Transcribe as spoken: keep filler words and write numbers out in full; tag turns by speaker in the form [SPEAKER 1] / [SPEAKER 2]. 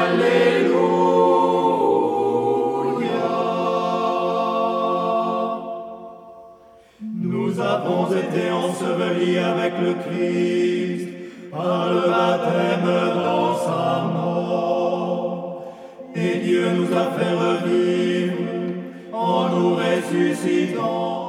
[SPEAKER 1] Nous avons été ensevelis avec le Christ par le baptême dans sa mort. Et Dieu nous a fait revivre en nous ressuscitant